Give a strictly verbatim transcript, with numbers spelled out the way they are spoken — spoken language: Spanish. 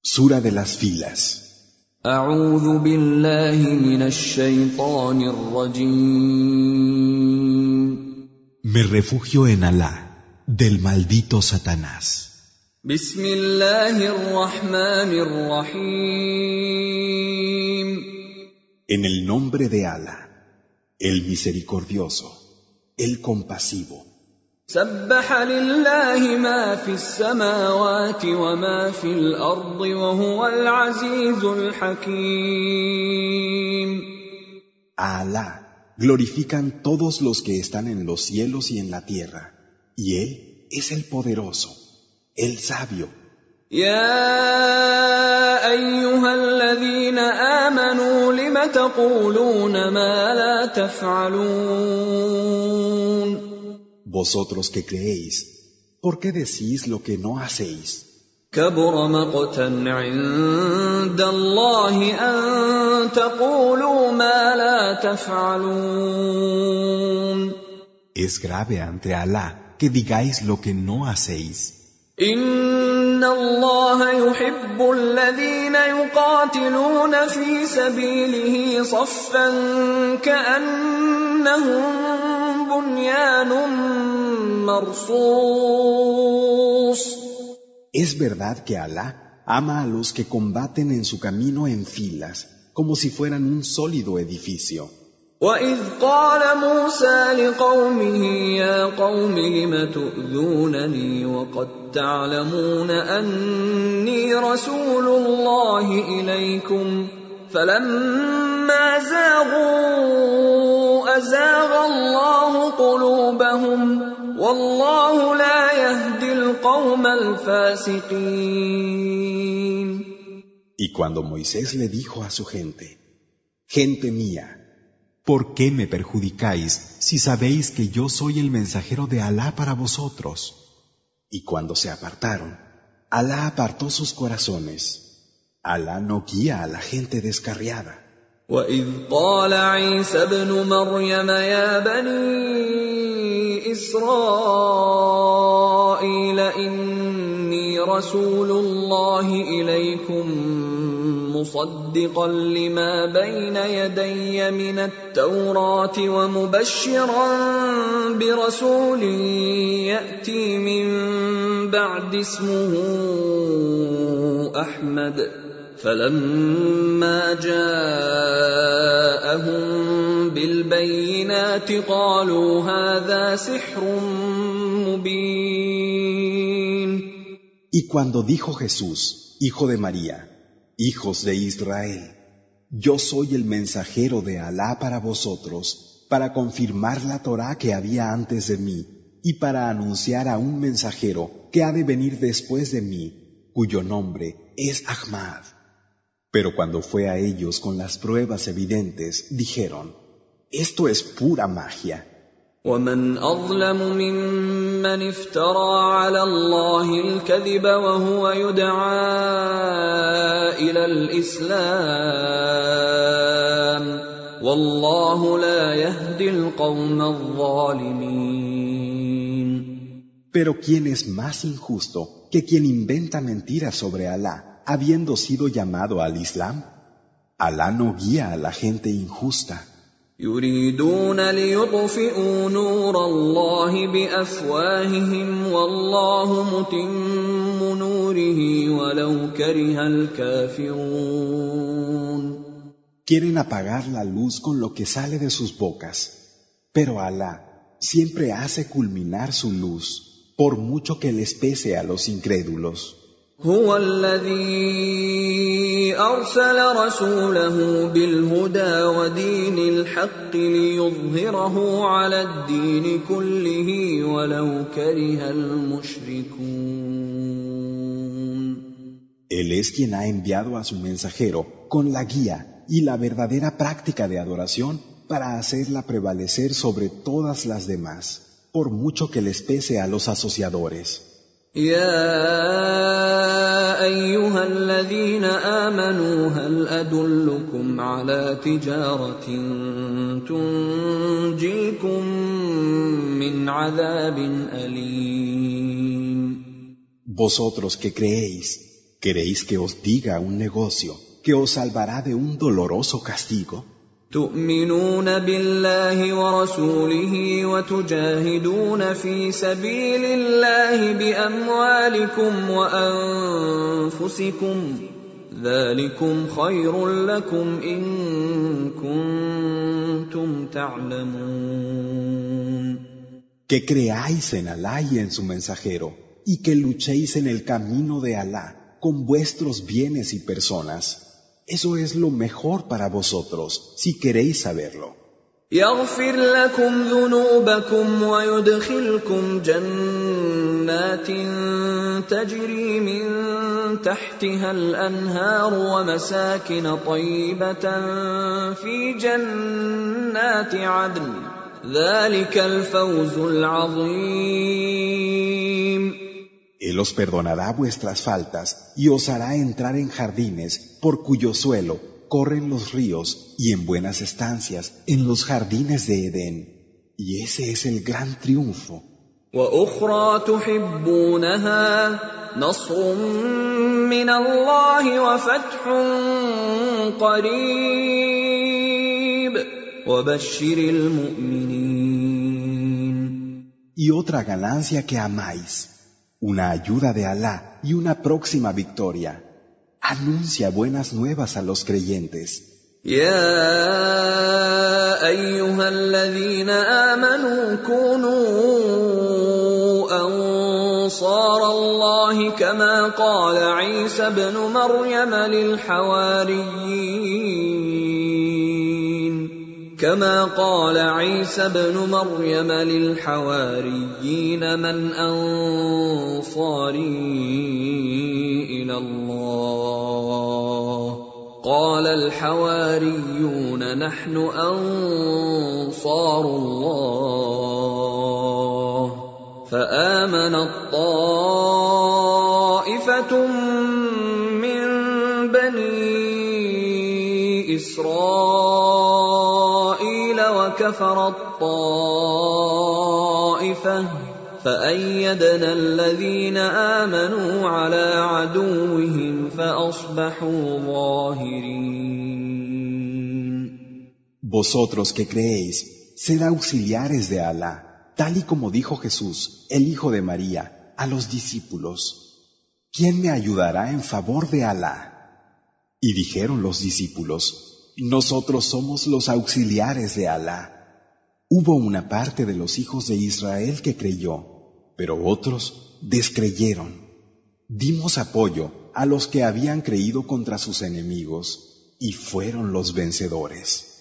Sura de las filas. أعوذ بالله من الشيطان الرجيم. Me refugio en Alá, del maldito Satanás. بسم الله الرحمن الرحيم. En el nombre de Alá, el misericordioso, el compasivo. سبح لله ما في السماوات وما في الأرض وهو العزيز الحكيم. A Alá glorifican todos los que están en los cielos y en la tierra, y Él es el poderoso, el sabio. يا أيها الذين آمنوا لم تقولون ما لا تفعلون. Vosotros que creéis, ¿por qué decís lo que no hacéis? كبر مقتا عند الله أن تقولوا ما لا تفعلون. Es grave ante Alá que digáis lo que no hacéis. إن الله يحب الذين يقاتلون في سبيله صفا كأنهم بنيان مرصوص. Es verdad que Alá ama a los que combaten en su camino en filas, como si fueran un sólido edificio. وَإِذْ قَالَ مُوسَى لِقَوْمِهِ يَا قَوْمِ لِمَ تُؤْذُونَنِي وَقَدْ تَعْلَمُونَ أَنِّي رَسُولُ اللَّهِ إِلَيْكُمْ فَلَمَّا زَاغُوا أَزَاغَ اللَّهُ قُلُوبَهُمْ وَاللَّهُ لَا يَهْدِي الْقَوْمَ الْفَاسِقِينَ. Y cuando Moisés le dijo a su gente: Gente mía, ¿por qué me perjudicáis si sabéis que yo soy el mensajero de Alá para vosotros? Y cuando se apartaron, Alá apartó sus corazones. Alá no guía a la gente descarriada. وَإِذْ قَالَ عِيسَى ابْنُ مَرْيَمَ يَا بَنِي إِسْرَائِيلَ إِنِّي رَسُولُ اللَّهِ إِلَيْكُمْ مُصَدِّقًا لِمَا بَيْنَ يَدَيَّ مِنَ التَّوْرَاةِ وَمُبَشِّرًا بِرَسُولٍ يَأْتِي مِن بَعْدِي اسْمُهُ أَحْمَدُ فَلَمَّا جَاءَهُم بِالْبَيِّنَاتِ قَالُوا هَذَا سِحْرٌ مُبِينٌ. Y cuando dijo Jesús, hijo de María: Hijos de Israel, yo soy el mensajero de Alá para vosotros, para confirmar la Torá que había antes de mí, y para anunciar a un mensajero que ha de venir después de mí, cuyo nombre es Ahmad. Pero cuando fue a ellos con las pruebas evidentes, dijeron: Esto es pura magia. وَمَنْ أَظْلَمُ مِمَّنِ افْتَرَىٰ عَلَى اللَّهِ الْكَذِبَ وَهُوَ يُدْعَىٰ إِلَى الْإِسْلَامِ وَاللَّهُ لَا يَهْدِي الْقَوْمَ الظَّالِمِينَ. Pero ¿quién es más injusto que quien inventa mentiras sobre Alá, habiendo sido llamado al Islam? Alá no guía a la gente injusta. يُرِيدُونَ لِيُطْفِئُوا نُورَ اللَّهِ بِأَفْوَاهِهِمْ وَاللَّهُ مُتِمُّ نُورِهِ وَلَوْ كَرِهَ الْكَافِرُونَ. Quieren apagar la luz con lo que sale de sus bocas, pero Alá siempre hace culminar su luz, por mucho que les pese a los incrédulos. هو الذي أرسل رسوله بالهدى ودين الحق ليظهره على الدين كله ولو كره المشركون. Él es quien ha enviado a su mensajero con la guía y la verdadera práctica de adoración para hacerla prevalecer sobre todas las demás, por mucho que les pese a los asociadores. يا أيها الذين آمنوا هل أدلكم على تجارة تنجيكم من عذاب أليم. Vosotros que creéis, ¿Queréis que os diga un negocio que os salvará de un doloroso castigo? تؤمنون بالله ورسوله وتجاهدون في سبيل الله بأموالكم وأنفسكم ذلكم خير لكم إن كنتم تعلمون. Que creáis en Alá y en su mensajero, y que luchéis en el camino de Alá con vuestros bienes y personas. Eso es lo mejor para vosotros, si queréis saberlo. يغفر لكم ذنوبكم ويدخلكم جنات تجري من تحتها الأنهار ومساكن طيبة في جنات عدن ذلك الفوز العظيم. Él os perdonará vuestras faltas y os hará entrar en jardines por cuyo suelo corren los ríos y en buenas estancias en los jardines de Edén. Y ese es el gran triunfo. وأخرى تحبونها نصر من الله وفتح قريب وبشر المؤمنين. Y otra ganancia que amáis, una ayuda de Alá y una próxima victoria. Anuncia buenas nuevas a los creyentes. يا أيها الذين آمنوا كونوا أنصار الله كما قال عيسى ابن مريم للحواريين كما قال عيسى ابن مريم للحواريين من أنصاري إلى الله قال الحواريون نحن أنصار الله فآمنت طائفة من بني إسرائيل وكفرت طائفة فأيدنا الذين آمنوا على عدوهم فأصبحوا ظاهرين. Vosotros que creéis, sed auxiliares de Alá, tal y como dijo Jesús, el hijo de María, a los discípulos. ¿Quién me ayudará en favor de Alá? Y dijeron los discípulos, nosotros somos los auxiliares de Alá. Hubo una parte de los hijos de Israel que creyó, pero otros descreyeron. Dimos apoyo a los que habían creído contra sus enemigos y fueron los vencedores.